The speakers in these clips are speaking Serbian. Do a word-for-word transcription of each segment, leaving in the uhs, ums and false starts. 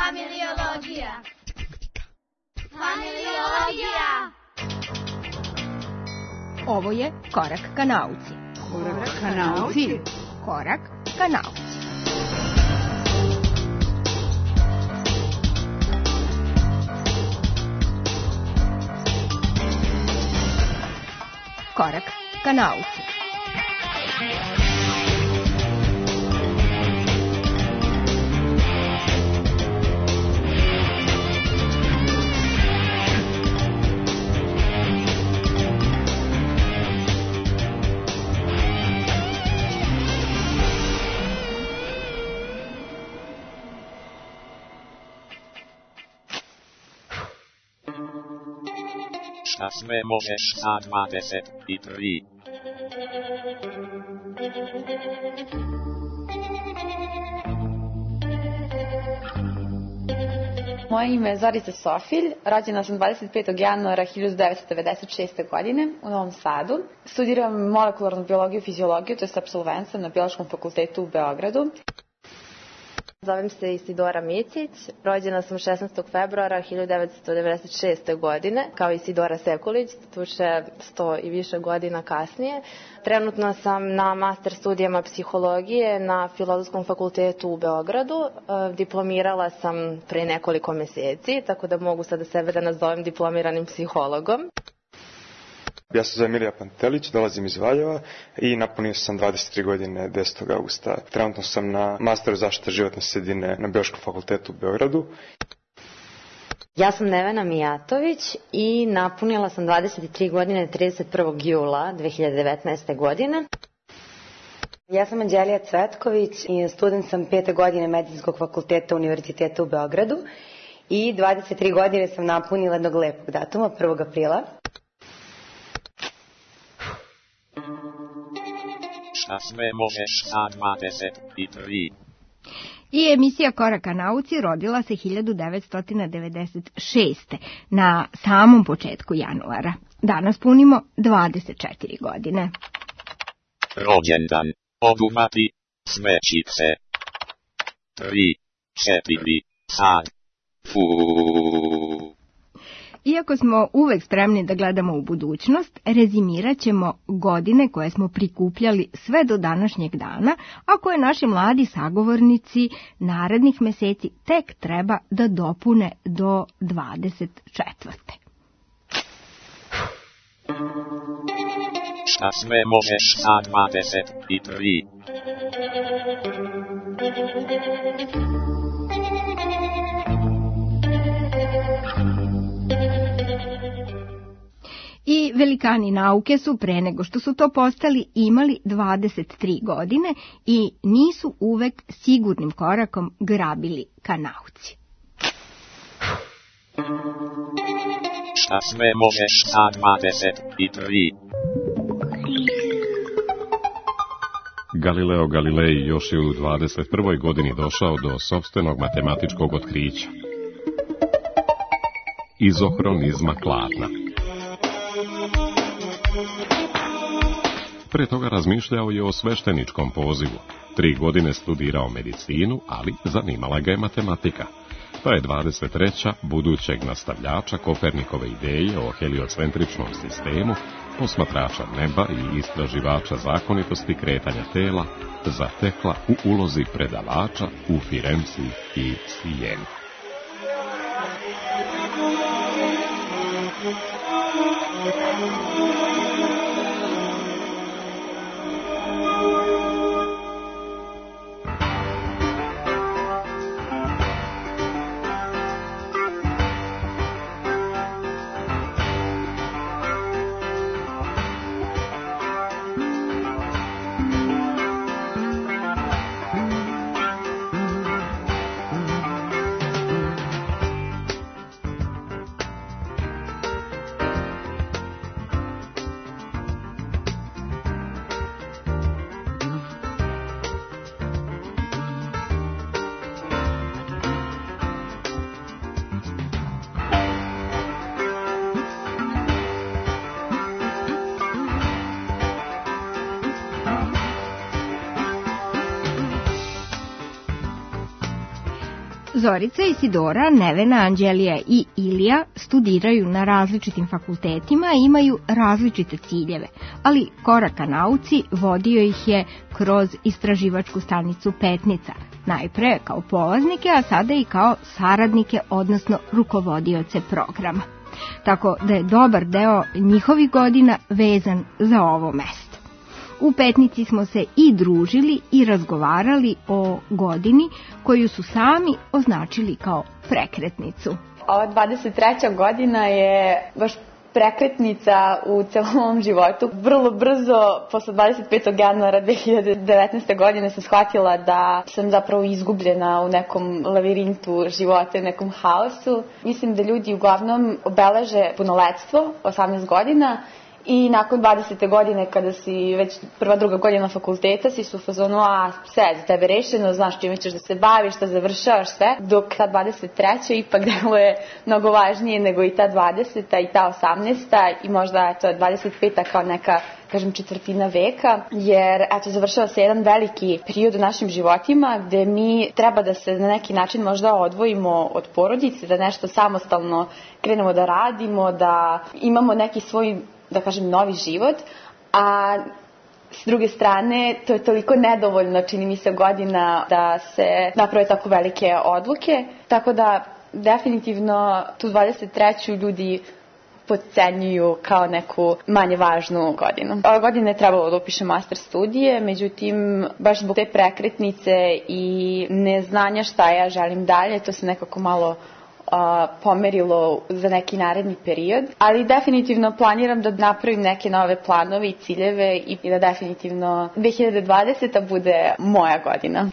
Familiologija. Familiologija. Ovo je Korak ka nauci. Korak ka nauci. Korak ka nauci. Korak ka nauci. Šta sve možeš sa dvadeset tri? Moje ime je Zorica Sofilj, rođena sam dvadeset petog januara hiljadu devetsto devedeset šeste. godine u Novom Sadu. Studiram molekularnu biologiju i fiziologiju, to je apsolvent sam na Biološkom fakultetu u Beogradu. Zovem se Isidora Micić, rođena sam šesnaestog februara hiljadu devetsto devedeset šeste. godine, kao Isidora Sekulić, tuče sto i više godina kasnije. Trenutno sam na master studijama psihologije na Filozofskom fakultetu u Beogradu. Diplomirala sam pre nekoliko meseci, tako da mogu sada sebe da nazovem diplomiranim psihologom. Ja se zovem Milija Pantelić, dolazim iz Valjeva i napunio sam dvadeset tri godine desetog augusta. Trenutno sam na masteru zaštite životne sredine na Biološkom fakultetu u Beogradu. Ja sam Nevena Mijatović i napunila sam dvadeset tri godine trideset prvog jula dve hiljade devetnaeste. godine. Ja sam Anđelija Cvetković i student sam pete godine Medicinskog fakulteta Univerziteta u Beogradu i dvadeset tri godine sam napunila jednog lepog datuma, prvog aprila. Šta sve možeš sa dvadeset tri? I emisija Koraka nauci rodila se hiljadu devetsto devedeset šeste. na samom početku januara. Danas punimo dvadeset četiri godine. Rođendan, oduvati, smećice. Tri, četiri, sad. Fuuu. Iako smo uvek spremni da gledamo u budućnost, rezimirat ćemo godine koje smo prikupljali sve do današnjeg dana, a koje naši mladi sagovornici narednih meseci tek treba da dopune do dvadeset četvrte. Šta sve možeš sa dvadeset tri? I velikani nauke su pre nego što su to postali imali dvadeset tri godine i nisu uvek sigurnim korakom grabili ka nauci. Šta sve možeš sa dvadeset tri? Galileo Galilei još je u dvadeset prvoj godini došao do sopstvenog matematičkog otkrića. Izohronizma kladna. Pre toga razmišljao je o svešteničkom pozivu. Tri godine studirao medicinu, ali zanimala ga je matematika. Pa je dvadeset treća budućeg nastavljača Kopernikove ideje o heliocentričnom sistemu, posmatrača neba i istraživača zakonitosti kretanja tela, zatekla u ulozi predavača u Firenci i Sijeni. Zorica, Isidora, Nevena, Anđelija i Ilija studiraju na različitim fakultetima i imaju različite ciljeve, ali korak ka nauci vodio ih je kroz istraživačku stanicu Petnica, najpre kao polaznike, a sada i kao saradnike, odnosno rukovodioce programa. Tako da je dobar deo njihovih godina vezan za ovo mesto. U Petnici smo se i družili i razgovarali o godini koju su sami označili kao prekretnicu. Ova dvadeset treća godina je baš prekretnica u celom ovom životu. Vrlo brzo, posle dvadeset petog januara dve hiljade devetnaeste. godine, sam shvatila da sam zapravo izgubljena u nekom lavirintu života, u nekom haosu. Mislim da ljudi uglavnom obeleže punoletstvo, osamnaest godina, i nakon dvadesete godine, kada si već prva, druga godina fakulteta, si su u fazonu, a sve za tebe rešeno, znaš čime ćeš da se baviš, šta završavaš, sve. Dok ta dvadeset treća ipak deluje mnogo važnije nego i ta dvadeseta i ta osamnaesta i možda eto, dvadeset peta kao neka, kažem, četvrtina veka, jer eto, završava se jedan veliki period u našim životima gde mi treba da se na neki način možda odvojimo od porodice, da nešto samostalno krenemo da radimo, da imamo neki svoj, da kažem, novi život, a s druge strane to je toliko nedovoljno, čini mi se, godina da se naprave tako velike odluke, tako da definitivno tu dvadeset treću ljudi potcenjuju kao neku manje važnu godinu. Ove godine je trebalo da upišem master studije, međutim, baš zbog te prekretnice i neznanja šta ja želim dalje, to se nekako malo a, pomerilo za neki naredni period, ali definitivno planiram da napravim neke nove planove i ciljeve i da definitivno dve hiljade dvadeseta. bude moja godina.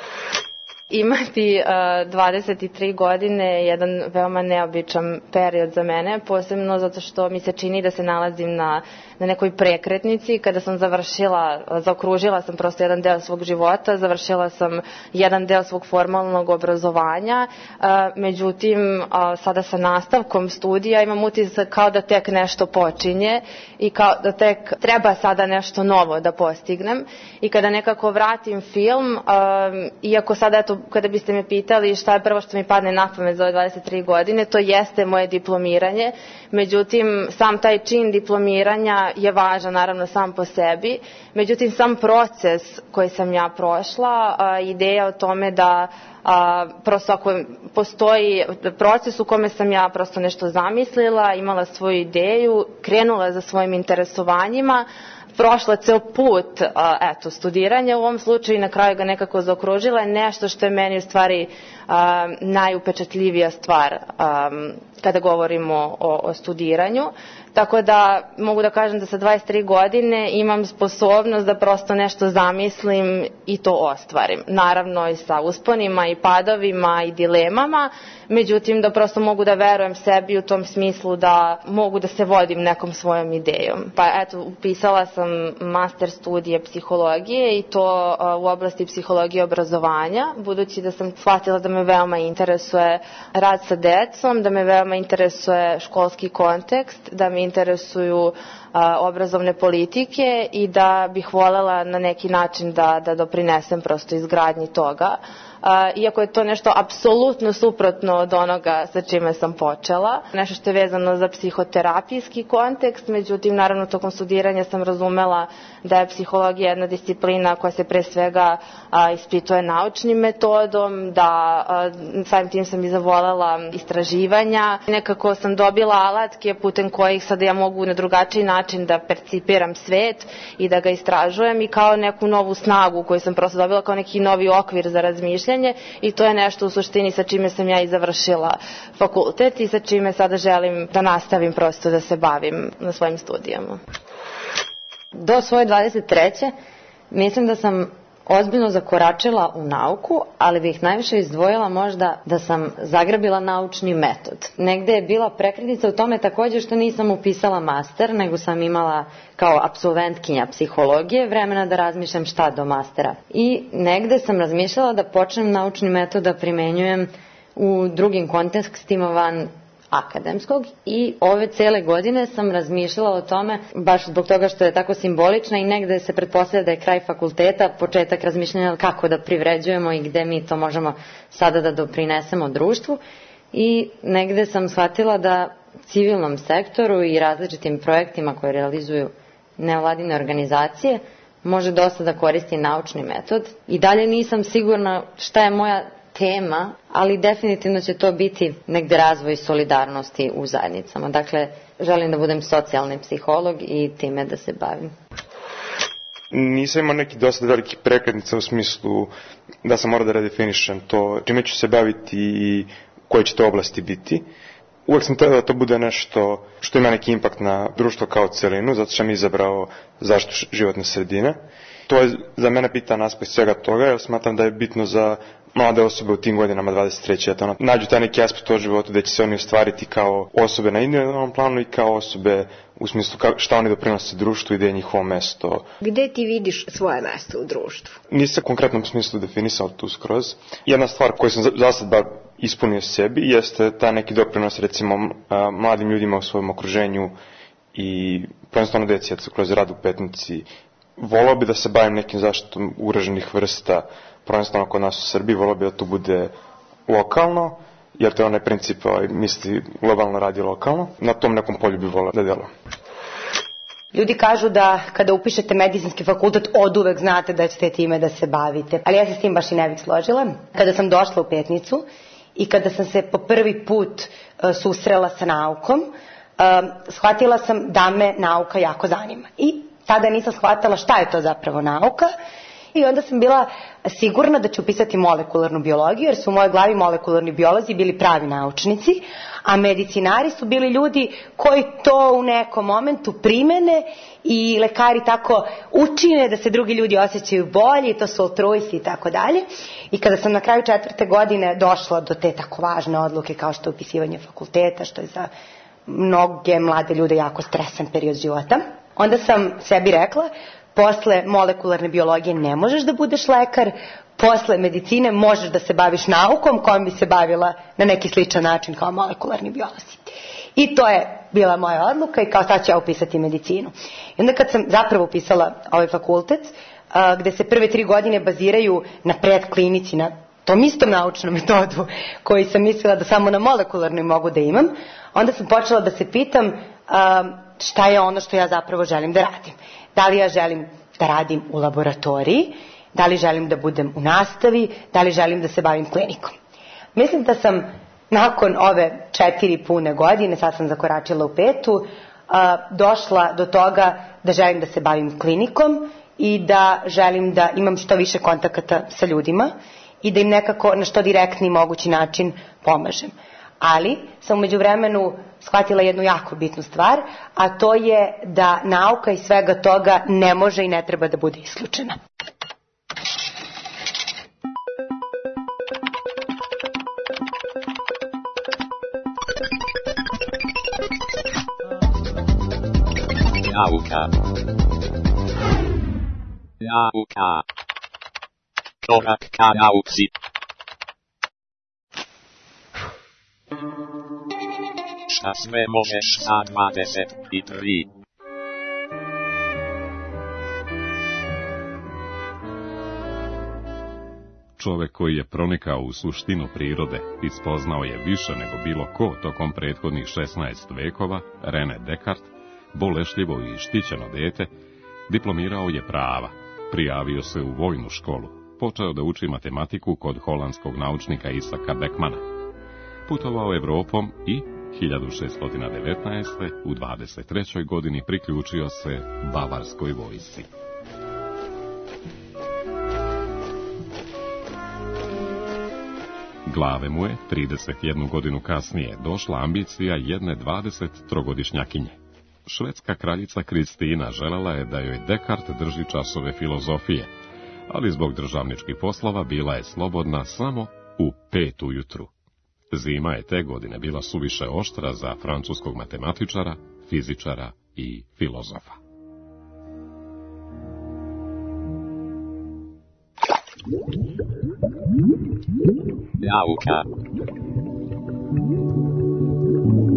Imati uh, dvadeset tri godine je jedan veoma neobičan period za mene, posebno zato što mi se čini da se nalazim na, na nekoj prekretnici. Kada sam završila, zaokružila sam prosto jedan deo svog života, završila sam jedan deo svog formalnog obrazovanja, uh, međutim uh, sada sa nastavkom studija imam utisak kao da tek nešto počinje i kao da tek treba sada nešto novo da postignem. I kada nekako vratim film, uh, iako sada eto, kada biste me pitali šta je prvo što mi padne na pamet za ove dvadeset tri godine, to jeste moje diplomiranje. Međutim, sam taj čin diplomiranja je važan, naravno, sam po sebi. Međutim, sam proces koji sam ja prošla, ideja o tome da a, prosto ako postoji proces u kome sam ja prosto nešto zamislila, imala svoju ideju, krenula za svojim interesovanjima, prošla ceo put a, eto, studiranja u ovom slučaju i na kraju ga nekako zaokružila, je nešto što je meni u stvari a, najupečatljivija stvar a, kada govorimo o, o studiranju. Tako da mogu da kažem da sa dvadeset tri godine imam sposobnost da prosto nešto zamislim i to ostvarim. Naravno i sa usponima i padovima i dilemama, međutim da prosto mogu da verujem sebi u tom smislu da mogu da se vodim nekom svojom idejom. Pa eto, upisala sam master studije psihologije i to u oblasti psihologije obrazovanja, budući da sam shvatila da me veoma interesuje rad sa decom, da me veoma interesuje školski kontekst, da me interesuju a, obrazovne politike i da bih volela na neki način da, da doprinesem prosto izgradnji toga. A, iako je to nešto apsolutno suprotno od onoga sa čime sam počela. Nešto što je vezano za psihoterapijski kontekst, međutim, naravno, tokom studiranja sam razumela da je psihologija jedna disciplina koja se pre svega a, ispituje naučnim metodom, da a, samim tim sam i zavolela istraživanja. Nekako sam dobila alatke putem kojih sada ja mogu na drugačiji način da percipiram svet i da ga istražujem i kao neku novu snagu koju sam prosto dobila kao neki novi okvir za razmišljanje. I to je nešto u suštini sa čime sam ja i završila fakultet i sa čime sada želim da nastavim prosto da se bavim na svojim studijama. Do svoje dvadeset treće mislim da sam ozbiljno zakoračila u nauku, ali bih najviše izdvojila možda da sam zagrabila naučni metod. Negde je bila prekretnica u tome takođe što nisam upisala master, nego sam imala kao apsolventkinja psihologije vremena da razmišljam šta do mastera. I negde sam razmišljala da počnem naučni metod da primenjujem u drugim kontekstima van akademskog i ove cele godine sam razmišljala o tome, baš zbog toga što je tako simbolična i negde se pretpostavlja da je kraj fakulteta, početak razmišljanja kako da privređujemo i gde mi to možemo sada da doprinesemo društvu i negde sam shvatila da civilnom sektoru i različitim projektima koje realizuju nevladine organizacije može dosta da koristi naučni metod. I dalje nisam sigurna šta je moja tema, ali definitivno će to biti negde razvoj solidarnosti u zajednicama. Dakle, želim da budem socijalni psiholog i time da se bavim. Nisam imao neki dosta veliki prekretnica u smislu da sam morao da redefinišem to čime ću se baviti i koje će to oblasti biti. Uvek sam teo da to bude nešto što ima neki impakt na društvo kao celinu, zato što sam izabrao zaštitu životne sredine. To je za mene bitan aspekt svega toga, jer smatram da je bitno za mlade osobe u tim godinama dvadeset treće da nađu taj neki aspekt u životu gde će se oni ostvariti kao osobe na individualnom planu i kao osobe u smislu šta oni doprinose društvu i gde je njihovo mesto. Gde ti vidiš svoje mesto u društvu? Nisam u konkretnom smislu definisao tu skroz. Jedna stvar koju sam za sad bar ispunio sebi jeste taj neki doprinos recimo mladim ljudima u svojom okruženju i prvenstveno deci, kroz rad u Petnici. Volao bi da se bavim nekim zaštitom ugroženih vrsta, prvenstveno kod nas u Srbiji, volao bi da to bude lokalno, jer to je onaj princip, ovaj, misli globalno radi lokalno. Na tom nekom polju bi volao da delujem. Ljudi kažu da kada upišete medicinski fakultet oduvek znate da ćete time da se bavite, ali ja se s tim baš i ne bih složila. Kada sam došla u Petnicu i kada sam se po prvi put uh, susrela sa naukom, uh, shvatila sam da me nauka jako zanima. I tada nisam shvatala šta je to zapravo nauka i onda sam bila sigurna da ću upisati molekularnu biologiju, jer su u mojoj glavi molekularni biolozi bili pravi naučnici, a medicinari su bili ljudi koji to u nekom momentu primene i lekari tako učine da se drugi ljudi osjećaju bolje, to su altruisti i tako dalje. I kada sam na kraju četvrte godine došla do te tako važne odluke kao što je upisivanje fakulteta, što je za mnoge mlade ljude jako stresan period života, onda sam sebi rekla, posle molekularne biologije ne možeš da budeš lekar, posle medicine možeš da se baviš naukom kojom bi se bavila na neki sličan način kao molekularni biolozi. I to je bila moja odluka i kao sad ću ja upisati medicinu. I onda kad sam zapravo upisala ovaj fakultet, a, gde se prve tri godine baziraju na predklinici, na tom istom naučnom metodu koji sam mislila da samo na molekularnoj mogu da imam, onda sam počela da se pitam a, šta je ono što ja zapravo želim da radim. Da li ja želim da radim u laboratoriji, da li želim da budem u nastavi, da li želim da se bavim klinikom. Mislim da sam nakon ove četiri pune godine, sad sam zakoračila u petu, došla do toga da želim da se bavim klinikom i da želim da imam što više kontakata sa ljudima i da im nekako na što direktni mogući način pomažem. Ali sam u međuvremenu shvatila jednu jako bitnu stvar, a to je da nauka i svega toga ne može i ne treba da bude isključena. Nauka. Nauka. Korak ka nauci. Šta sve možeš sa dvadeset tri? Čovek koji je pronikao u suštinu prirode i spoznao je više nego bilo ko tokom prethodnih šesnaest vekova, René Descartes, bolešljivo i štićeno dete, diplomirao je prava, prijavio se u vojnu školu, počeo da uči matematiku kod holandskog naučnika Isaka Beckmana, putovao Evropom i hiljadu šeststo devetnaeste. u dvadeset trećoj godini priključio se bavarskoj vojsci. Glave mu je, trideset jednu godinu kasnije, došla ambicija jedne dvadesettrogodišnjakinje. Švedska kraljica Kristina želela je da joj Descartes drži časove filozofije, ali zbog državničkih poslova bila je slobodna samo u pet ujutru. Zima je te godine bila suviše oštra za francuskog matematičara, fizičara i filozofa. Nauka.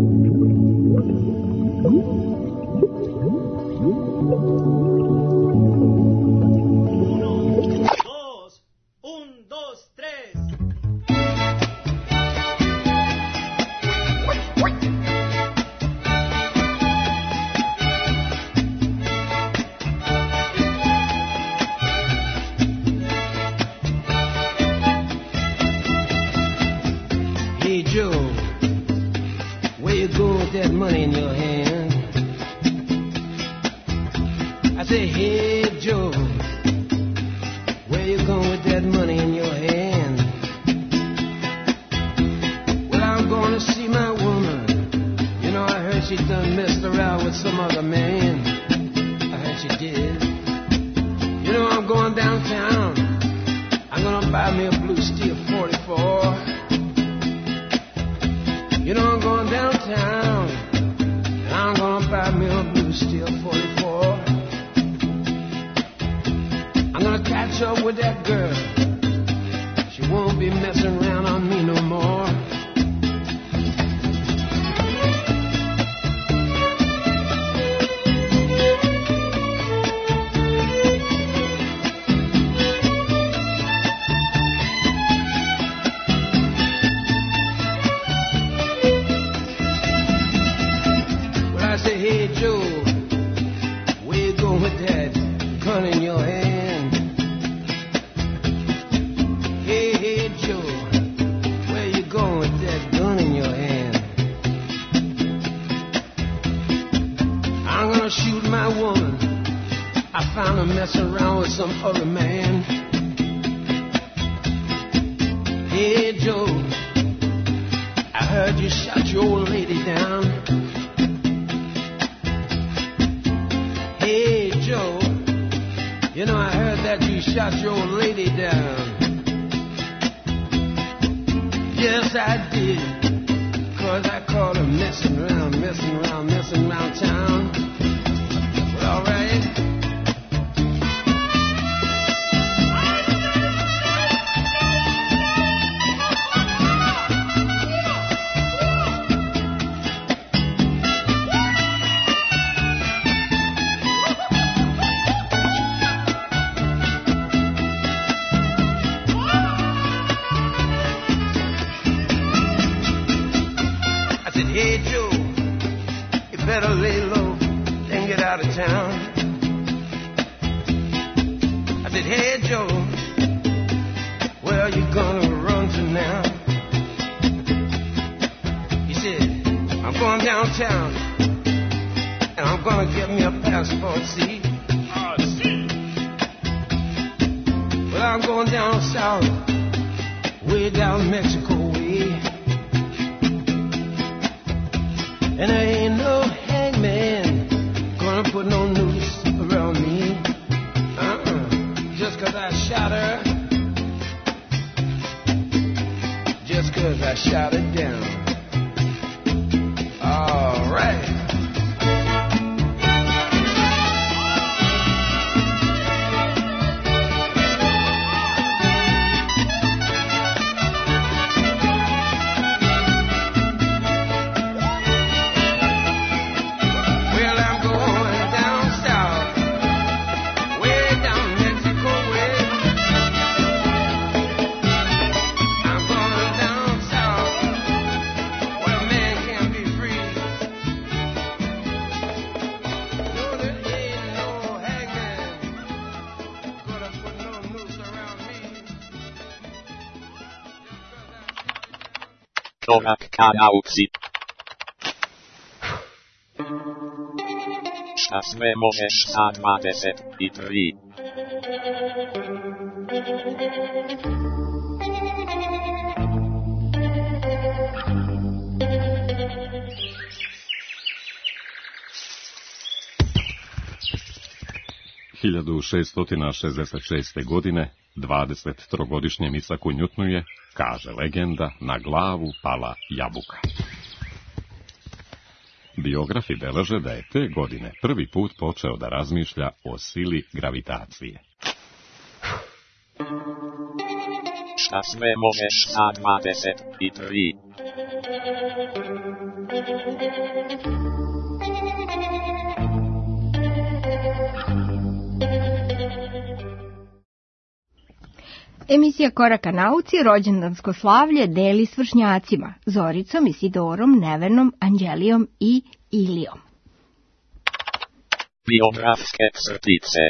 Korak ka nauci. Šta sve možeš sa dvadeset tri? hiljadu šessto šezdeset šeste. godine dvadesettrogodišnjem Isaku Newtonu je, kaže legenda, na glavu pala jabuka. Biografi beleže da je te godine prvi put počeo da razmišlja o sili gravitacije. Šta sve možeš sa dvadeset tri? Emisija Koraka nauci rođendansko slavlje deli s vršnjacima Zoricom, Isidorom, Nevenom, Anđelijom i Ilijom. Biografske crtice.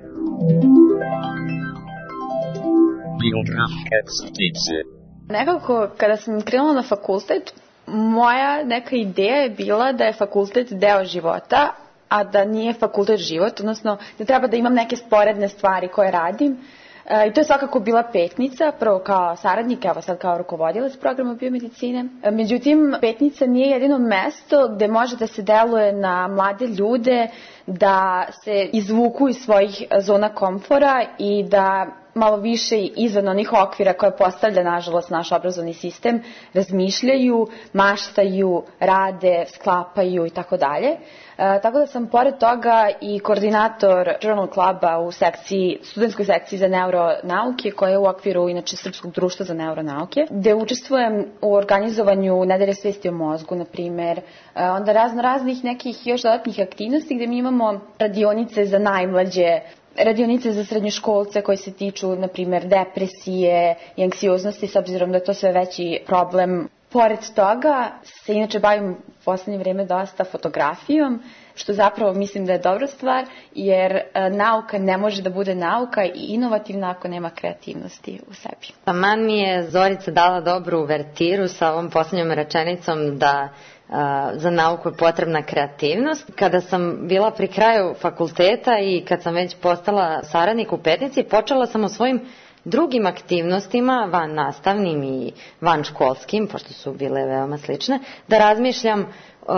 Biografske crtice. Nekako, kada sam krenula na fakultet, moja neka ideja je bila da je fakultet deo života, a da nije fakultet život, odnosno da treba da imam neke sporedne stvari koje radim. I to je svakako bila Petnica, prvo kao saradnik, evo sad kao rukovodilac programa biomedicine. Međutim, Petnica nije jedino mesto gde može da se deluje na mlade ljude, da se izvuku iz svojih zona komfora i da malo više izvan onih okvira koje postavlja, nažalost, naš obrazovni sistem, razmišljaju, maštaju, rade, sklapaju i tako dalje. Tako da sam pored toga i koordinator Journal Cluba u sekciji, studentskoj sekciji za neuronauke, koja je u okviru inače Srpskog društva za neuronauke, gde učestvujem u organizovanju nedelje svesti o mozgu, na primer, onda razno raznih nekih još dodatnih aktivnosti gde mi imamo radionice za najmlađe, radionice za srednjoškolce koji se tiču, na primer, depresije i anksioznosti, s obzirom da je to sve veći problem. Pored toga se inače bavim u poslednje vreme dosta fotografijom, što zapravo mislim da je dobra stvar, jer nauka ne može da bude nauka i inovativna ako nema kreativnosti u sebi. Taman mi je Zorica dala dobru uvertiru sa ovom poslednjom rečenicom da za nauku je potrebna kreativnost. Kada sam bila pri kraju fakulteta i kad sam već postala saradnik u Petnici, počela sam o svojim drugim aktivnostima, van nastavnim i van školskim, pošto su bile veoma slične, da razmišljam uh,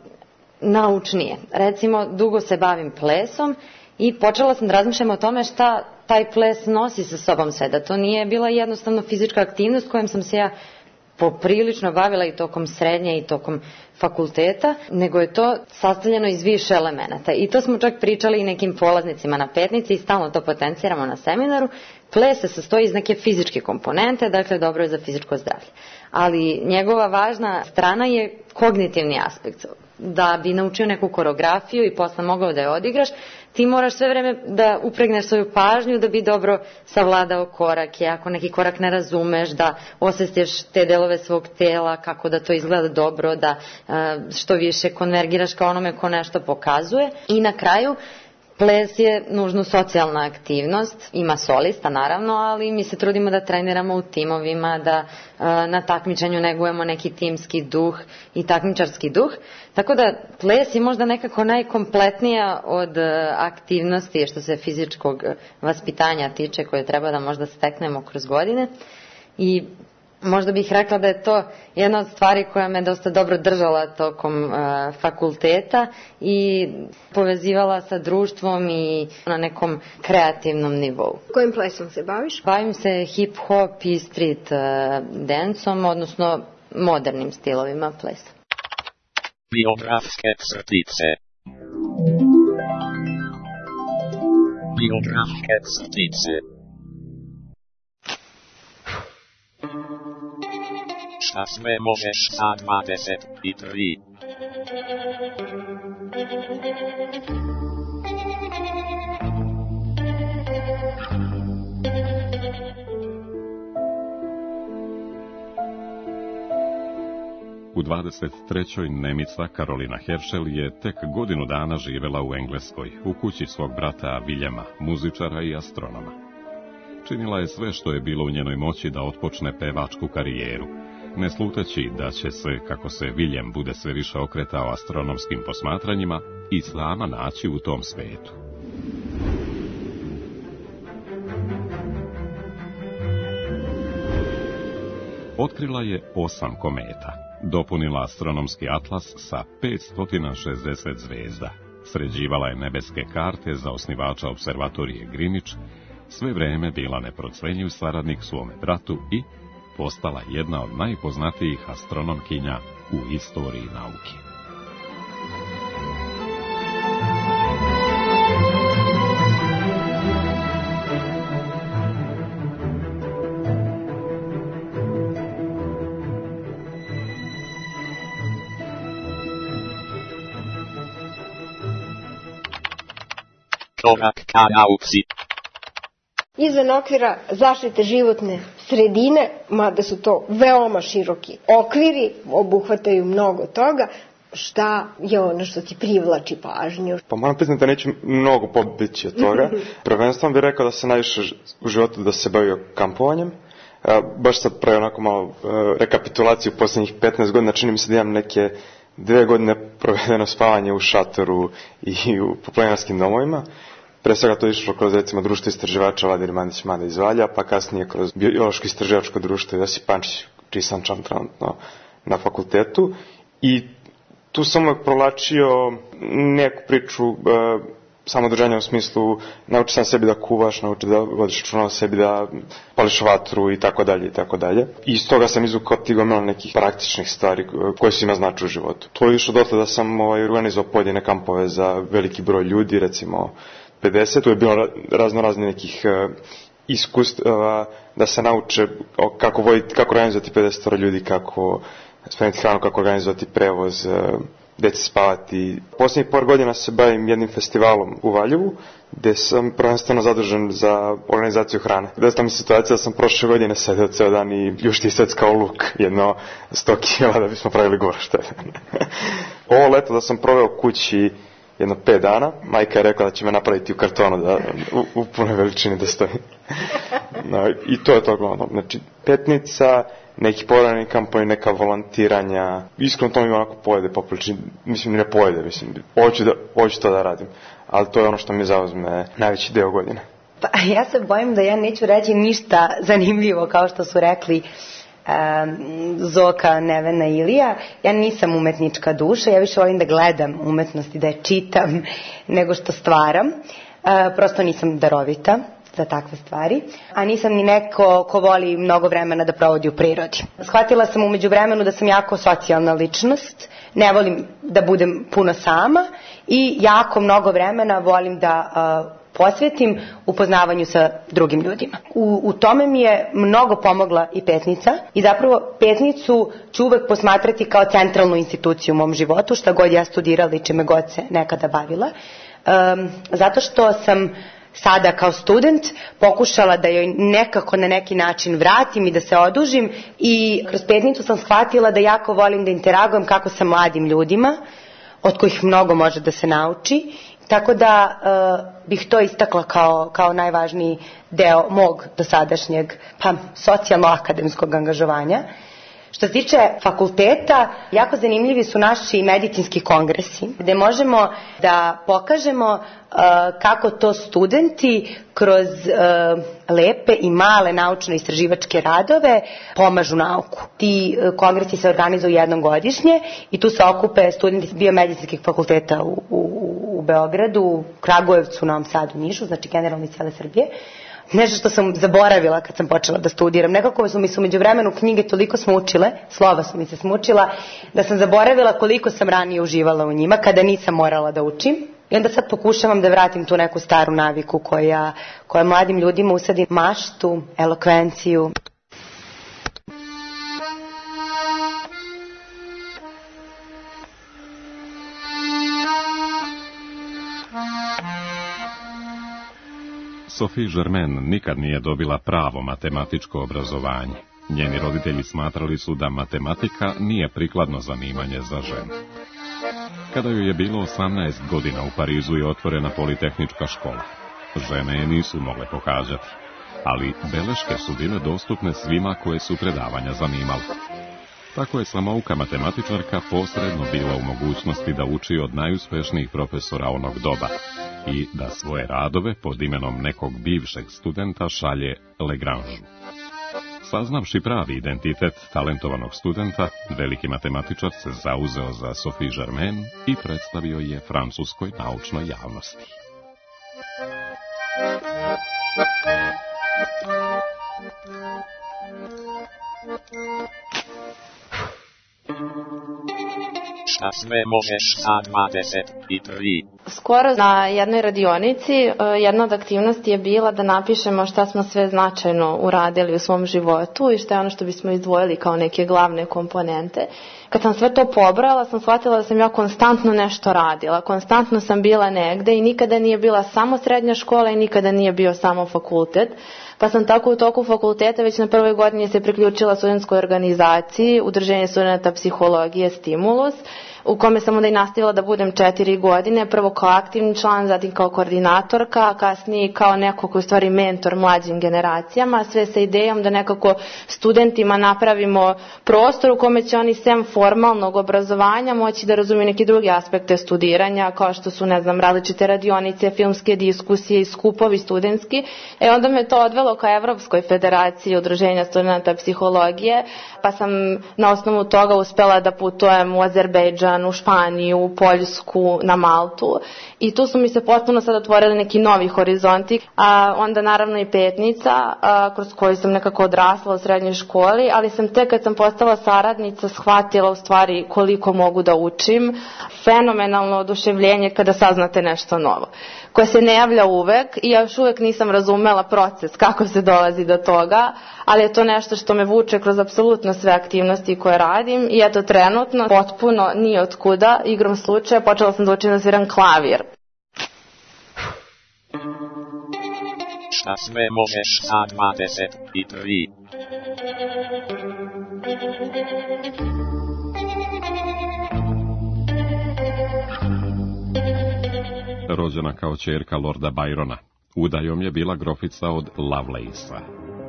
naučnije. Recimo, dugo se bavim plesom i počela sam da razmišljam o tome šta taj ples nosi sa sobom sve, da to nije bila jednostavno fizička aktivnost kojom sam se ja poprilično bavila i tokom srednje i tokom fakulteta, nego je to sastavljeno iz više elemenata. I to smo čak pričali i nekim polaznicima na Petnici i stalno to potenciramo na seminaru. Ples se sastoji iz neke fizičke komponente, dakle dobro je za fizičko zdravlje. Ali njegova važna strana je kognitivni aspekt. Da bi naučio neku koreografiju i posle mogao da je odigraš, ti moraš sve vreme da upregneš svoju pažnju da bi dobro savladao korak. I ako neki korak ne razumeš, da osvestiš te delove svog tela, kako da to izgleda dobro, da što više konvergiraš ka onome ko nešto pokazuje. I na kraju, ples je nužno socijalna aktivnost, ima solista naravno, ali mi se trudimo da treniramo u timovima, da na takmičenju negujemo neki timski duh i takmičarski duh. Tako da ples je možda nekako najkompletnija od aktivnosti što se fizičkog vaspitanja tiče, koje treba da možda steknemo kroz godine. I možda bih rekla da je to jedna od stvari koja me dosta dobro držala tokom uh, fakulteta i povezivala sa društvom i na nekom kreativnom nivou. Kojim plesom se baviš? Bavim se hip-hop i street uh, dancom, odnosno modernim stilovima plesa. Biografske crtice. Biografske crtice. Šta sve možeš sa dvadeset tri? U dvadeset trećoj Nemica Karolina Herschel je tek godinu dana živela u Engleskoj, u kući svog brata Viljema, muzičara i astronoma. Činila je sve što je bilo u njenoj moći da otpočne pevačku karijeru, ne sluteći da će se, kako se Viljem bude sve više okretao astronomskim posmatranjima, i sama naći u tom svetu. Otkrila je osam kometa, dopunila astronomski atlas sa petsto šezdeset zvezda, sređivala je nebeske karte za osnivača observatorije Greenwich, sve vreme bila neprocvenjiv saradnik svome bratu i postala jedna od najpoznatijih astronomkinja u istoriji nauke. Korak ka nauci. Izvan okvira zaštite životne sredine, mada su to veoma široki okviri, obuhvataju mnogo toga, šta je ono što ti privlači pažnju? Pa moram priznati da neću mnogo pobeći od toga. Prvenstveno bih rekao da se najviše u životu da se bavio kampovanjem. Baš sad pravi onako malo rekapitulaciju posljednjih petnaest godina, čini mi se da imam neke dve godine provedeno spavanje u šatoru i u planinarskim domovima. Pre svega to je išlo kroz recimo društvo istraživača Vladimir Mandić Mada iz Valja, pa kasnije kroz biološko istraživačko društvo Josip Pančić, čiji sam član trenutno na fakultetu. I tu sam uvek provlačio neku priču e, samodržanja u smislu nauči sam sebi da kuvaš, nauči da vodiš računa o sebi, da pališ vatru i tako dalje i tako dalje. I iz toga sam izvukao ti gomila nekih praktičnih stvari koje su ima značaj u životu. To je išlo dotle da sam ovaj, organizovao pojedine kampove za veliki broj ljudi, recimo pedeset. Tu je bilo razno razni nekih e, iskustava da se nauče kako, voditi, kako organizovati pedeset ljudi, kako spremiti hranu, kako organizovati prevoz, deci spavati. Posljednjih par godina se bavim jednim festivalom u Valjevu, gde sam prvenstveno zadužen za organizaciju hrane. Desila mi situacija da sam prošle godine sedeo ceo dan i ljušti seckao luk, jedno sto kila da bismo pravili gorašte. Ovo leto da sam proveo kući jedno pet dana, majka je rekla da će me napraviti u kartonu, da, u, u punoj veličini da stoji. No, i to je to glavno. Znači, petnica, neki povremeni kampovi, neka volontiranja. Iskreno to mi onako pojede poprilično. Mislim, ne pojede, mislim. Hoću, da, hoću to da radim. Ali to je ono što mi zauzme najveći deo godine. Pa ja se bojim da ja neću reći ništa zanimljivo, kao što su rekli um, Zoka, Nevena i Ilija. Ja nisam umetnička duša, ja više volim da gledam umetnost i da je čitam nego što stvaram. Uh, prosto nisam darovita za takve stvari, a nisam ni neko ko voli mnogo vremena da provodi u prirodi. Shvatila sam umeđu vremenu da sam jako socijalna ličnost, ne volim da budem puno sama i jako mnogo vremena volim da uh, posvetim upoznavanju sa drugim ljudima. U, u tome mi je mnogo pomogla i petnica i zapravo petnicu ću uvek posmatrati kao centralnu instituciju u mom životu, šta god ja studirala i čime god se nekada bavila, um, zato što sam sada kao student pokušala da joj nekako na neki način vratim i da se odužim i kroz petnicu sam shvatila da jako volim da interagujem kako sa mladim ljudima, od kojih mnogo može da se nauči, tako da uh, bih to istakla kao, kao najvažniji deo mog dosadašnjeg pa, socijalno-akademskog angažovanja. Što se tiče fakulteta, jako zanimljivi su naši medicinski kongresi, gde možemo da pokažemo uh, kako to studenti kroz uh, lepe i male naučno-istraživačke radove pomažu nauku. Ti uh, kongresi se organizuju jednom godišnje i tu se okupe studenti biomedicinskih fakulteta u, u, u Beogradu, u Kragujevcu, Novom Sadu, Nišu, znači generalno iz cijele Srbije. Nešto što sam zaboravila kad sam počela da studiram. Nekako su mi se umeđu vremenu knjige toliko smučile, slova su mi se smučila, da sam zaboravila koliko sam ranije uživala u njima kada nisam morala da učim. I onda sad pokušavam da vratim tu neku staru naviku koja, koja mladim ljudima usadi maštu, elokvenciju. Sophie Germain nikad nije dobila pravo matematičko obrazovanje. Njeni roditelji smatrali su da matematika nije prikladno zanimanje za ženu. Kada joj je bilo osamnaest godina, u Parizu je otvorena politehnička škola. Žene je nisu mogle pohađati, ali beleške su bile dostupne svima koje su predavanja zanimale. Tako je samouka matematičarka posredno bila u mogućnosti da uči od najuspešnijih profesora onog doba i da svoje radove pod imenom nekog bivšeg studenta šalje Lagrange. Saznavši pravi identitet talentovanog studenta, veliki matematičar se zauzeo za Sophie Germain i predstavio je francuskoj naučnoj javnosti. Šta sve možeš sa dvadeset tri? Skoro na jednoj radionici jedna od aktivnosti je bila da napišemo šta smo sve značajno uradili u svom životu i šta je ono što bismo izdvojili kao neke glavne komponente. Kad sam sve to pobrala, sam shvatila da sam ja konstantno nešto radila. Konstantno sam bila negde i nikada nije bila samo srednja škola i nikada nije bio samo fakultet. Pa sam tako u toku fakulteta već na prvoj godini se priključila studentskoj organizaciji, Udruženje studenata psihologije Stimulus, u kome sam onda i nastavila da budem četiri godine, prvo kao aktivni član, zatim kao koordinatorka, a kasnije kao neko koji je u stvari mentor mlađim generacijama, sve sa idejom da nekako studentima napravimo prostor u kome će oni sem formalnog obrazovanja moći da razumiju neke druge aspekte studiranja, kao što su, ne znam, različite radionice, filmske diskusije i skupovi studentski. E onda me to odvelo ka Evropskoj federaciji Udruženja studenata psihologije, pa sam na osnovu toga uspela da putujem u Azerbejdžan, u Španiju, u Poljsku, na Maltu i tu su mi se potpuno sad otvorili neki novi horizonti, a onda naravno i Petnica, a, kroz koju sam nekako odrasla u srednjoj školi, ali sam tek kad sam postala saradnica shvatila u stvari koliko mogu da učim, fenomenalno oduševljenje kada saznate nešto novo, koje se ne javlja uvek i ja još uvek nisam razumela proces kako se dolazi do toga, ali je to nešto što me vuče kroz apsolutno sve aktivnosti koje radim i eto trenutno potpuno nije otkuda, igrom slučaja počela sam da učim da sviram klavir. Šta sve možeš sa dvadeset tri? Rođena kao ćerka Lorda Byrona, udajom je bila grofica od Lovelace-a.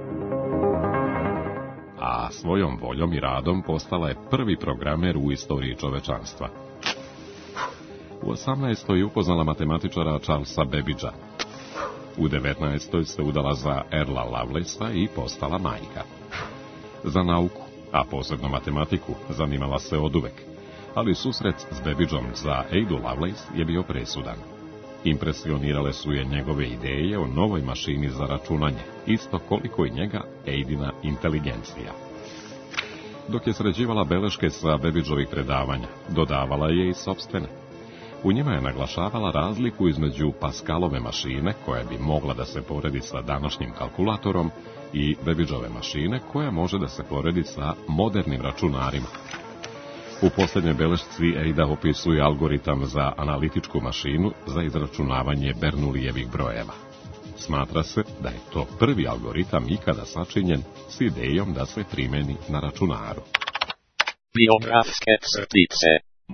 A svojom voljom i radom postala je prvi programer u istoriji čovečanstva. U osamnaestoj upoznala matematičara Charlesa Babbagea. U devetnaestoj se udala za Earla Lovelacea i postala majka. Za nauku, a posebno matematiku, zanimala se oduvek, ali susret s Babbageom za Adu Lovelace je bio presudan. Impresionirale su je njegove ideje o novoj mašini za računanje, isto koliko i njega Adina inteligencija. Dok je sređivala beleške sa Babbageovih predavanja, dodavala je i sopstvene. U njima je naglašavala razliku između Pascalove mašine, koja bi mogla da se poredi sa današnjim kalkulatorom, i Babbageove mašine, koja može da se poredi sa modernim računarima. U posljednjoj belešci Ada opisuje algoritam za analitičku mašinu za izračunavanje Bernoullijevih brojeva. Smatra se da je to prvi algoritam ikada sačinjen s idejom da se primeni na računaru. Biografske crtice.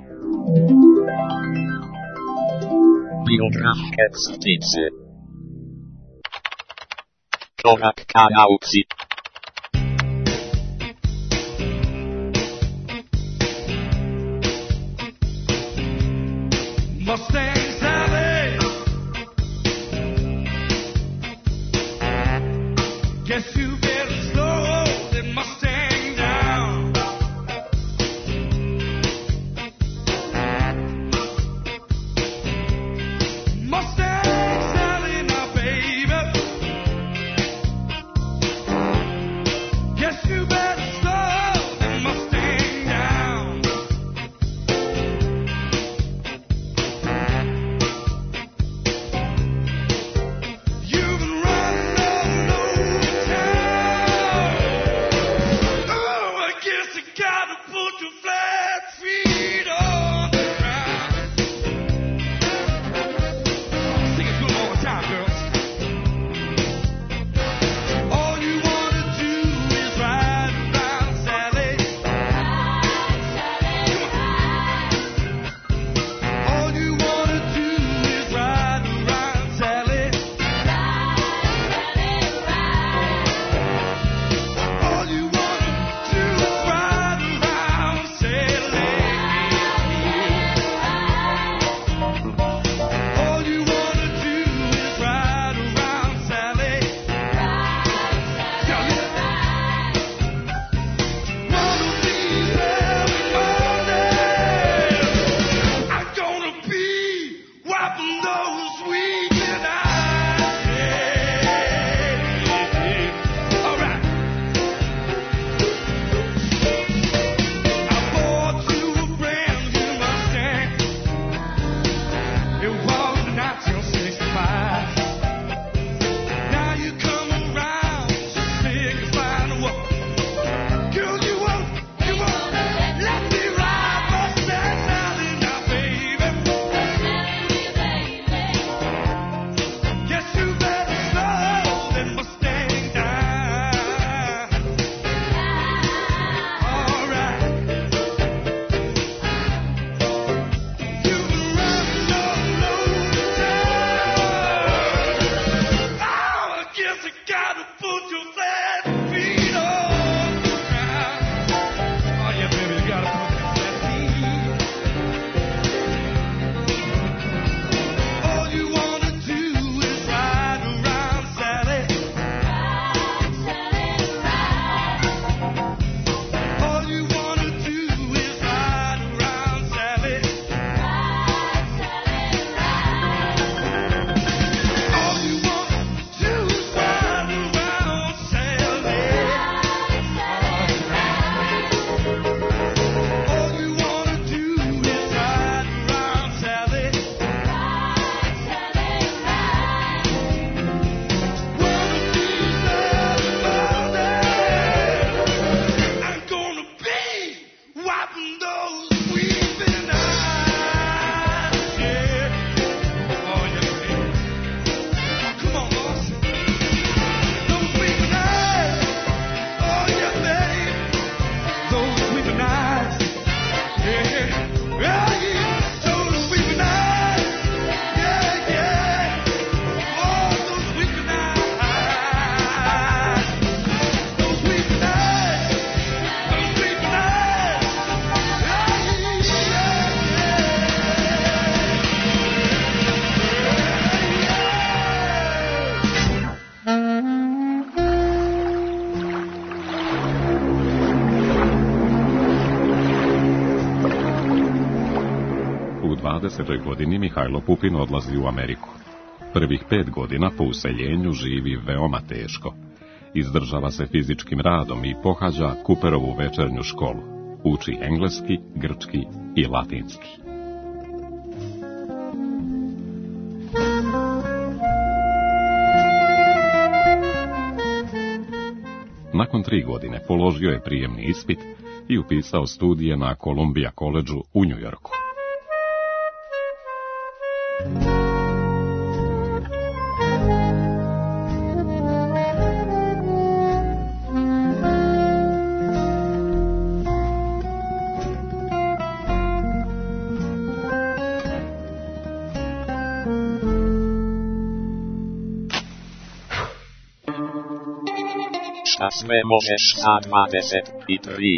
Biografske crtice. Korak ka nauci. Mustang Sally, guess you better slow that Mustang down. Mustang Sally, now baby, guess you better slow that Mustang down. dvadesetoj godini Mihajlo Pupin odlazi u Ameriku. Prvih pet godina po useljenju živi veoma teško. Izdržava se fizičkim radom i pohađa Cooperovu večernju školu. Uči engleski, grčki i latinski. Nakon tri godine položio je prijemni ispit i upisao studije na Columbia Collegeu u Njujorku. Šta sve možeš sa dvadeset tri?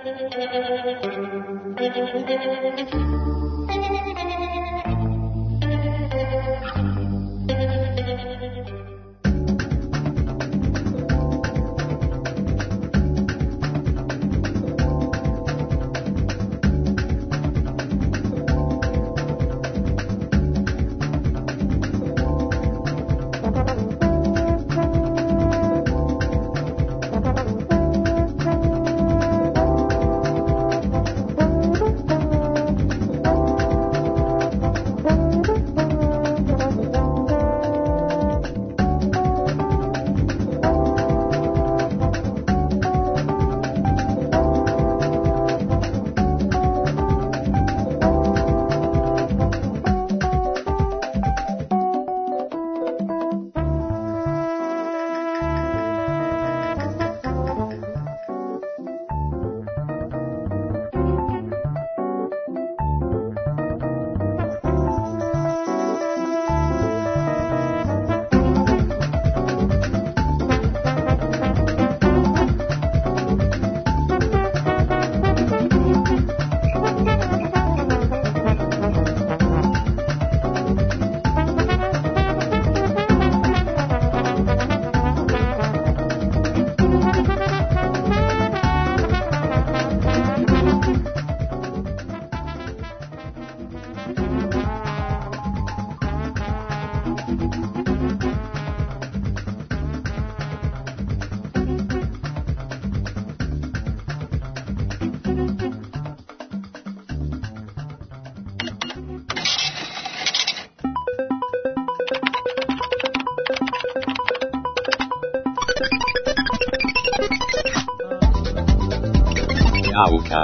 Nauka.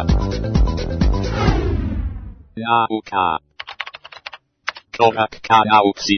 Nauka. Korak ka nauci.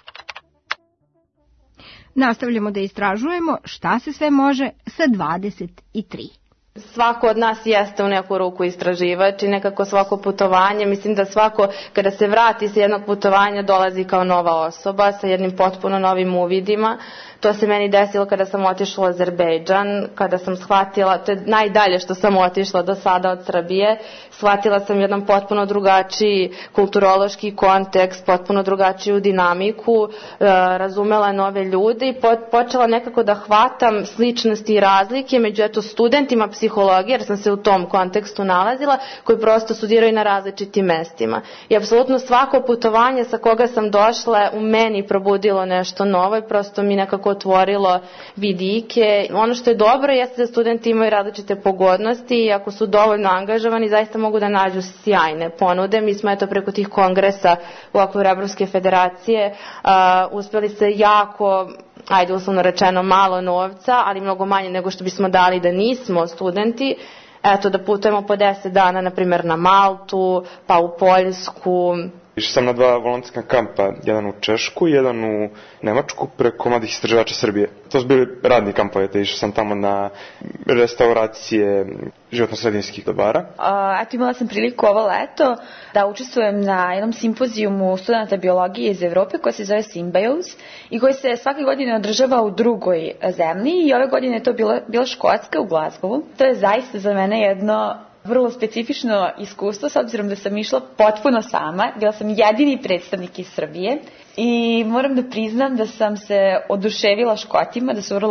Nastavljamo da istražujemo šta se sve može sa dvadeset tri. Svako od nas jeste u neku ruku istraživač i nekako svako putovanje, mislim da svako kada se vrati sa jednog putovanja dolazi kao nova osoba sa jednim potpuno novim uvidima. To se meni desilo kada sam otišla u Azerbejdžan, kada sam shvatila, to je najdalje što sam otišla do sada od Srbije, shvatila sam jedan potpuno drugačiji kulturološki kontekst, potpuno drugačiju dinamiku, razumela nove ljude i počela nekako da hvatam sličnosti i razlike među eto studentima psihologije, jer sam se u tom kontekstu nalazila, koji prosto studiraju na različitim mestima. I apsolutno svako putovanje sa koga sam došla u meni probudilo nešto novo i prosto mi nekako otvorilo vidike. Ono što je dobro jeste da studenti imaju različite pogodnosti i ako su dovoljno angažovani zaista mogu da nađu sjajne ponude. Mi smo eto preko tih kongresa u okviru Evropske federacije uh, uspeli se jako, ajde uslovno rečeno, malo novca, ali mnogo manje nego što bismo dali da nismo studenti. Eto, da putujemo po deset dana, na primjer, na Maltu, pa u Poljsku. Išao sam na dva volonterska kampa, jedan u Češku i jedan u Nemačku preko mladih istraživača Srbije. To su bili radni kampovi, te išao sam tamo na restauracije životno-sredinskih dobara. A, eto, imala sam priliku ovo leto da učestvujem na jednom simpozijumu studenta biologije iz Evrope koja se zove Symbiosis i koji se svake godine održava u drugoj zemlji i ove godine je to bila, bila Škotska u Glasgowu. To je zaista za mene jedno vrlo specifično iskustvo, s obzirom da sam išla potpuno sama, bila sam jedini predstavnik iz Srbije i moram da priznam da sam se oduševila Škotima, da su vrlo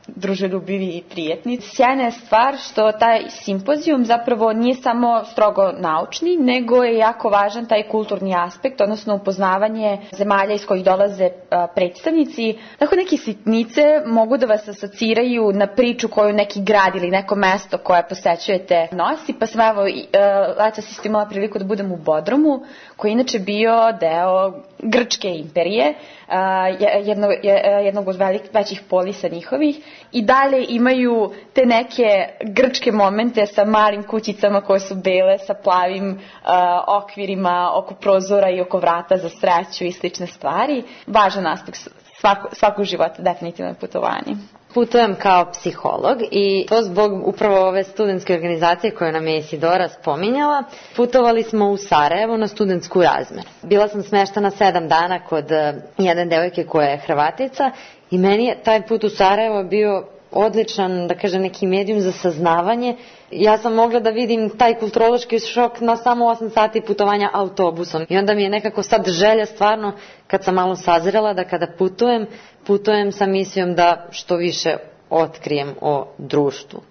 druželjubivi i prijetni. Sjajna je stvar što taj simpozijum zapravo nije samo strogo naučni, nego je jako važan taj kulturni aspekt, odnosno upoznavanje zemalja iz kojih dolaze predstavnici. Tako neke sitnice mogu da vas asociraju na priču koju neki grad ili neko mesto koje posećujete nosi, pa sam evo, letos isto imala priliku da budem u Bodrumu, koji je inače bio deo Grčke imperije, jedno, jednog od velik, većih polisa njihovih, i dalje imaju te neke grčke momente sa malim kućicama koje su bele, sa plavim uh, okvirima oko prozora i oko vrata za sreću i slične stvari. Važan aspekt svako, svakog života, definitivno putovanje. Putujem kao psiholog i to zbog upravo ove studentske organizacije koje nam je Isidora spominjala. Putovali smo u Sarajevo na studentsku razmenu. Bila sam smeštana sedam dana kod jedne devojke koja je Hrvatica i meni je taj put u Sarajevo bio odličan, da kažem, neki medijum za saznavanje. Ja sam mogla da vidim taj kulturološki šok na samo osam sati putovanja autobusom. I onda mi je nekako sad želja stvarno, kad sam malo sazrela, da kada putujem, putujem sa misijom da što više otkrijem o društvu.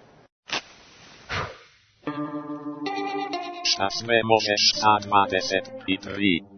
Šta sve možeš sa dvadeset tri?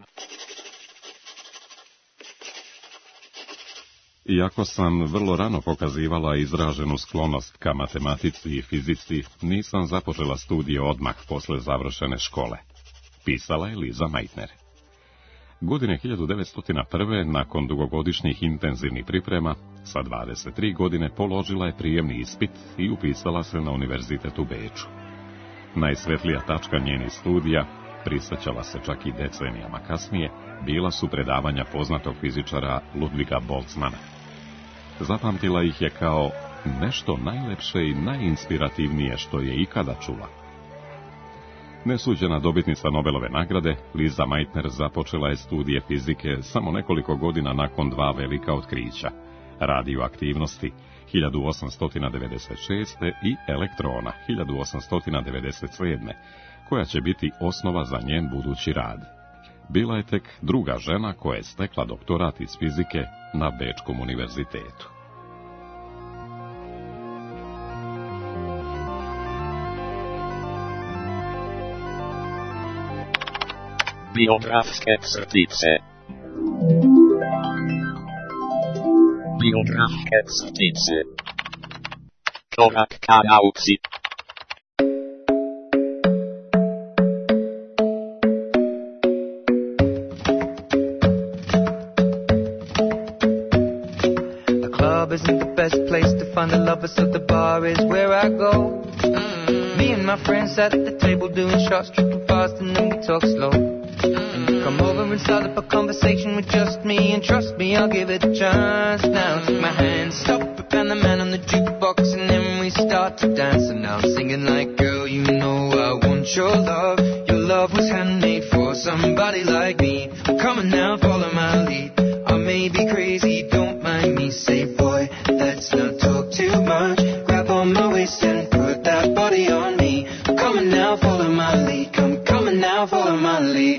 Iako sam vrlo rano pokazivala izraženu sklonost ka matematici i fizici, nisam započela studije odmah posle završene škole. Pisala je Liza Meitner. Godine hiljadu devetsto prve. nakon dugogodišnjih intenzivnih priprema, sa dvadeset tri godine položila je prijemni ispit i upisala se na univerzitet u Beču. Najsvetlija tačka njenih studija, prisjećala se čak i decenijama kasnije, bila su predavanja poznatog fizičara Ludviga Boltzmana. Zapamtila ih je kao nešto najlepše i najinspirativnije što je ikada čula. Nesuđena dobitnica Nobelove nagrade, Liza Meitner započela je studije fizike samo nekoliko godina nakon dva velika otkrića, radioaktivnosti hiljadu osamsto devedeset šeste. i elektrona hiljadu osamsto devedeset sedme. koja će biti osnova za njen budući rad. Bila je tek druga žena koja je stekla doktorat iz fizike na Bečkom univerzitetu. Biografske crtice. Biografske crtice. Korak ka nauci. Isn't the best place to find the lovers, so the bar is where I go. Mm-hmm. Me and my friends sat at the table doing shots, tripping fast, and then we talk slow. Mm-hmm. And you come over and start up a conversation with just me, and trust me, I'll give it a chance. Now take my hand, stop it, and the man on the jukebox, and then we start to dance. And now I'm singing like, girl, you know I want your love. Your love was handmade for somebody like me. Come on now, follow my lead. I may be crazy, don't mind me, say boy, let's not talk too much. Grab on my waist and put that body on me. Come on now, follow my lead. Come, come on now, follow my lead.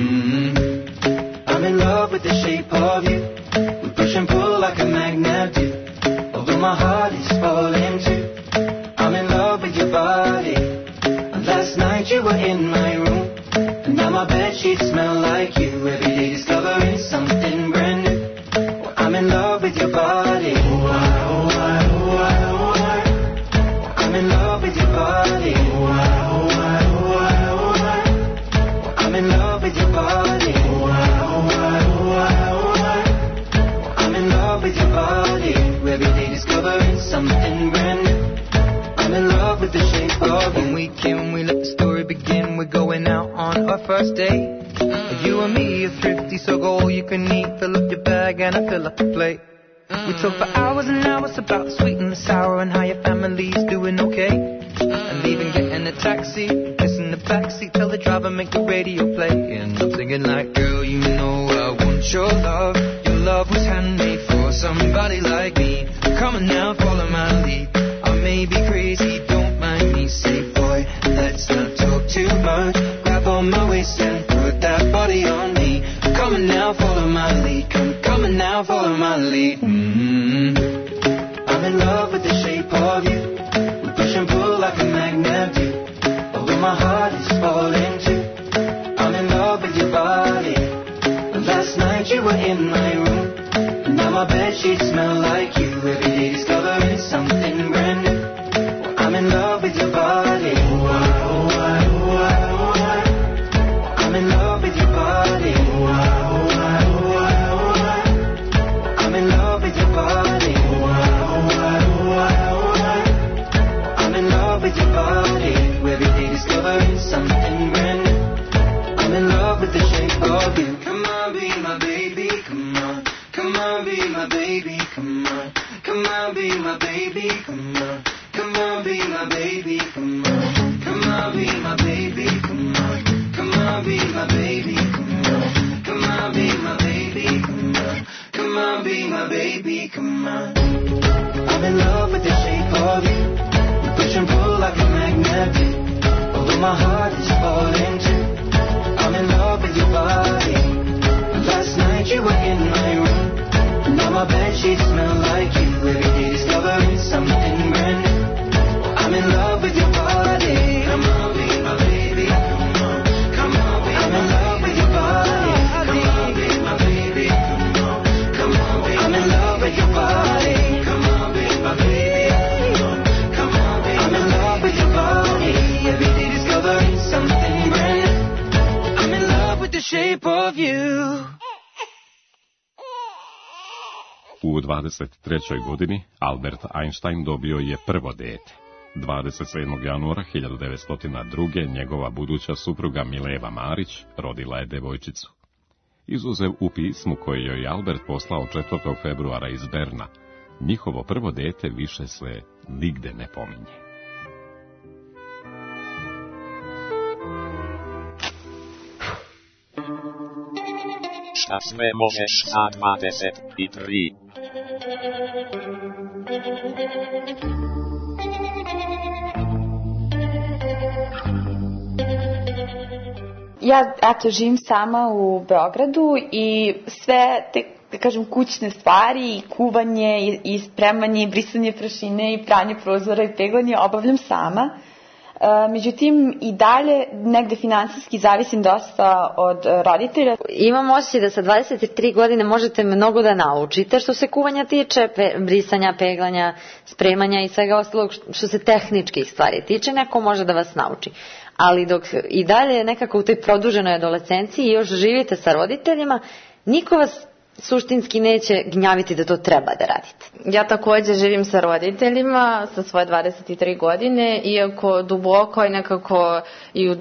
Mm-hmm. I'm in love with the shape of you. We push and pull like a magnet do. Although my heart is falling too. I'm in love with your body. And last night you were in my room. And now my bedsheets smell like you. Every day discovering something brand new. Well, I'm in love with your body. Oh, I, oh, I, oh, I, oh, I. I'm in love with your body. Oh, I, oh, I, oh, I, oh, I. I'm in love with your body. Oh, I, oh, I, oh, I, oh, I. I'm in love with your body. Every day discovering something brand new. I'm in love with the shape of you. When we came, we let the story begin. We're going out on our first date. Mm. You and me are thrifty, so go all you can eat. Fill up your bag and I fill up the plate. Mm. We talk for hours and hours about the sweet and the sour and how your family's doing okay. Mm. And even getting a taxi, kiss in the backseat, tell the driver make the radio play. And I'm singing like, girl, you know I want your love. Your love was handmade for somebody like me. Come on now, follow my lead. I may be crazy, don't mind me, say boy, let's not talk too much. Grab on my waist and put that body on me. Come on now, follow my lead. Come, come on now, follow my lead. Mm-hmm. I'm in love with the magnet do. Although my heart is falling too, I'm in love with your body. Last night you were in my room, and now my bedsheets smell like you. Every day discovering something brand new. Well, I'm in love with your body. Ooh, ah, ooh, ah, ooh, ah, ooh, ah. I'm in love with your body. Ooh, ah, ooh, ah, ooh, ah, ooh, ah. I'm in love with your body. Ooh, ah, ooh, ah, ooh, ah, ooh, ah. I'm in love with your body. Every day discovering something brand new. I'm in love with the shape of you. Come on, be my baby, come on. Come on, be my baby, come on. Come on, be my baby, come on. Come on, be my baby, come on. Come on, be my baby, come on. Come on, be my baby, come on. Come on, be my baby, come on. Come on, be my baby, come on. I'm in love with the shape of you. We push and pull like a magnet do. Although my heart is falling too, I'm in love with your body. Last night you were in my room, and now my bedsheets smell like you. Every day discovering something brand new. I'm in love with your body. Come on, be my baby. Come on, come on, be I'm in love with your body. Come on, be my baby. Come on, come on, be I'm in love with your body. Come on, be my baby. Come on, come on, be I'm in love with your body. Every day discovering something brand new. I'm in love with the shape of you. U dvadeset trećoj godini Albert Einstein dobio je prvo dete. dvadeset sedmog januara hiljadu devetsto druge. njegova buduća supruga Mileva Marić rodila je devojčicu. Izuzev u pismu koje joj Albert poslao četvrtog februara iz Berna, njihovo prvo dete više se nigde ne pominje. Šta sve možeš sa dvadeset tri? Ja, eto, živim sama u Beogradu i sve te, da kažem, kućne stvari i kuvanje i, i spremanje i brisanje prašine i pranje prozora i peglanje obavljam sama. E, međutim, i dalje negde finansijski zavisim dosta od roditelja. Imam osjećaj da sa dvadeset tri godine možete mnogo da naučite što se kuvanja tiče, pe, brisanja, peglanja, spremanja i svega ostalog što se tehničkih stvari tiče, neko može da vas nauči. Ali dok i dalje nekako u toj produženoj adolescenciji još živite sa roditeljima, niko vas suštinski neće gnjaviti da to treba da radite. Ja takođe živim sa roditeljima sa svoje dvadeset tri godine, iako duboko i nekako i u,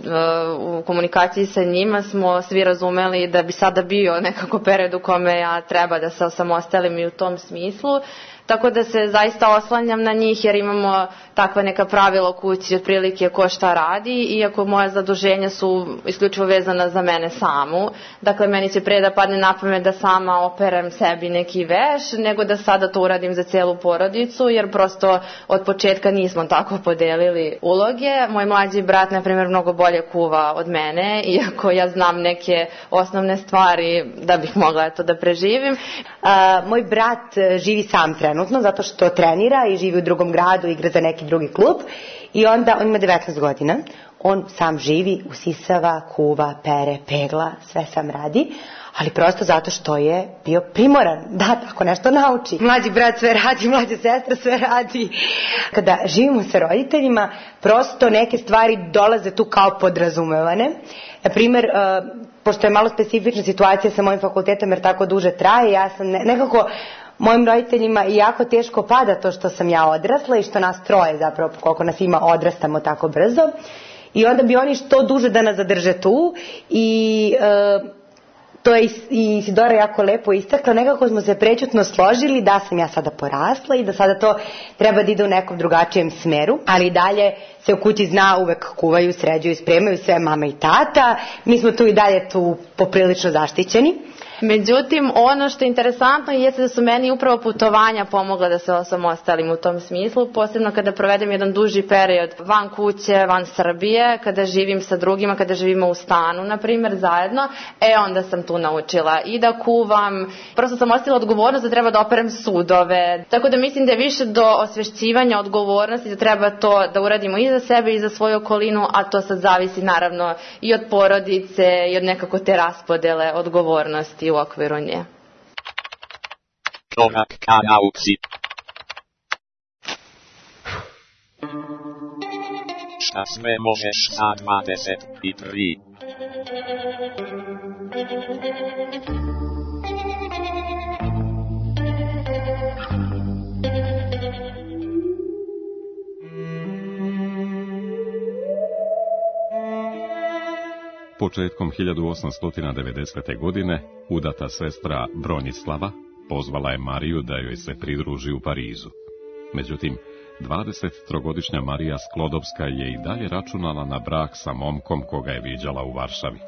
u komunikaciji sa njima smo svi razumeli da bi sada bio nekako period u kome ja treba da se osamostalim i u tom smislu. Tako da se zaista oslanjam na njih jer imamo takva neka pravila u kući otprilike ko šta radi, iako moja zaduženja su isključivo vezana za mene samu. Dakle, meni će pre da padne na pamet da sama operem sebi neki veš, nego da sada to uradim za celu porodicu, jer prosto od početka nismo tako podelili uloge. Moj mlađi brat, na primjer, mnogo bolje kuva od mene, iako ja znam neke osnovne stvari da bih mogla eto da preživim. A, moj brat živi sam trenutno, zato što trenira i živi u drugom gradu, igra za neki drugi klub i onda on ima devetnaest godina, on sam živi, usisava, kuva, pere, pegla, sve sam radi, ali prosto zato što je bio primoran da tako nešto nauči. Mlađi brat sve radi, mlađa sestra sve radi. Kada živimo sa roditeljima, prosto neke stvari dolaze tu kao podrazumevane. Na primer, pošto je malo specifična situacija sa mojim fakultetom jer tako duže traje, ja sam nekako mojim roditeljima i jako teško pada to što sam ja odrasla i što nas troje zapravo, koliko nas ima, odrastamo tako brzo. I onda bi oni što duže da nas zadrže tu i e, to je i Isidora jako lepo istakla, nekako smo se prećutno složili da sam ja sada porasla i da sada to treba da ide u nekom drugačijem smeru, ali i dalje se u kući zna, uvek kuvaju, sređuju, spremaju sve mama i tata, mi smo tu i dalje tu poprilično zaštićeni. Međutim, ono što je interesantno jeste da su meni upravo putovanja pomogla da se osamostalim u tom smislu, posebno kada provedem jedan duži period van kuće, van Srbije, kada živim sa drugima, kada živimo u stanu, na primjer, zajedno, e onda sam tu naučila i da kuvam, prosto sam osjetila odgovornost da treba da operem sudove, tako da mislim da je više do osvešćivanja odgovornosti, da treba to da uradimo i za sebe i za svoju okolinu, a to sad zavisi naravno i od porodice i od nekako te raspodele odgovornosti u okviru nje. Korak ka nauci. Šta sve možeš sa dvadeset tri? Početkom hiljadu osamsto devedesete. godine udata sestra Bronislava pozvala je Mariju da joj se pridruži u Parizu. Međutim, dvadesettrogodišnja Marija Sklodovska je i dalje računala na brak sa momkom koga je viđala u Varšavi.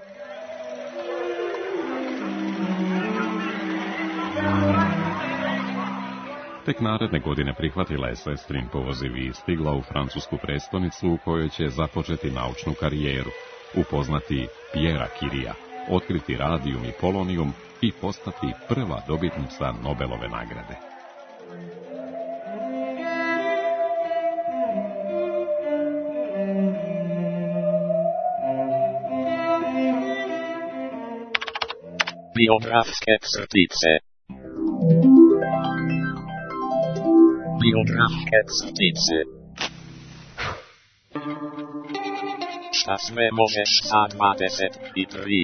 Tek naredne godine prihvatila je sestrin poziv i stigla u francusku prestonicu u kojoj će započeti naučnu karijeru, upoznati Pjera Kirija, otkriti radijum i polonijum i postati prva dobitnica Nobelove nagrade. Biografske crtice. Biografske crtice. Šta sve možeš sa dvadeset tri?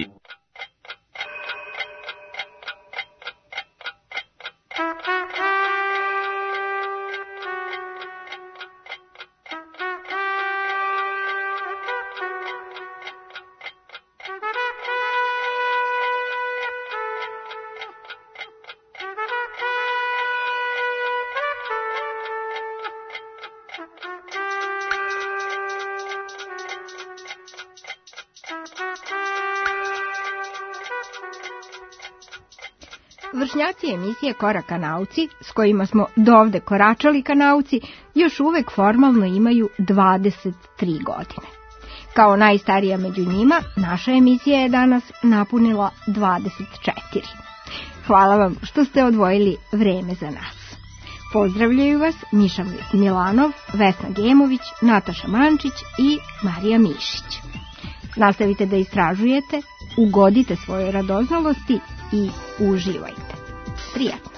Vršnjaci emisije Korak ka nauci, s kojima smo dovde koračali ka nauci, još uvek formalno imaju dvadeset tri godine. Kao najstarija među njima, naša emisija je danas napunila dvadeset četiri. Hvala vam što ste odvojili vreme za nas. Pozdravljaju vas Miša Milanov, Vesna Gemović, Nataša Mančić i Marija Mišić. Nastavite da istražujete, ugodite svojoj radoznalosti i uživajte. Prijatno.